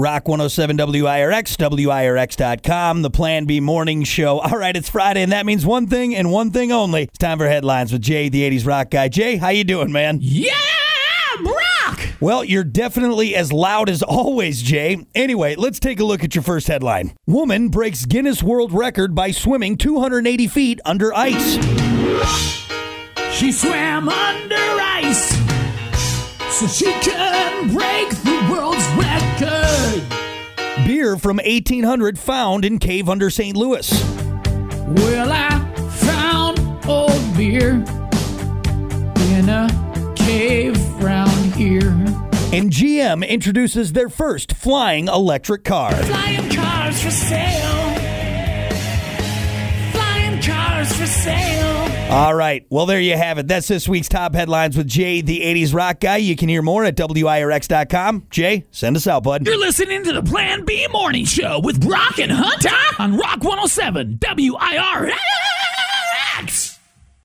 Rock 107 WIRX, WIRX.com, the Plan B morning show. All right, it's Friday, and that means one thing and one thing only. It's time for headlines with Jay, the 80s rock guy. Jay, how you doing, man? Yeah, rock! Well, you're definitely as loud as always, Jay. Anyway, let's take a look at your first headline. Woman breaks Guinness World Record by swimming 280 feet under ice. She swam under ice so she could break the world's record. Beer from 1800 found in cave under St. Louis. Well, I found old beer in a cave round here. And GM introduces their first flying electric car. Flying cars for sale. Flying cars for sale. All right. Well, there you have it. That's this week's top headlines with Jay, the 80s rock guy. You can hear more at WIRX.com. Jay, send us out, bud. You're listening to the Plan B Morning Show with Brock and Hunter on Rock 107 WIRX.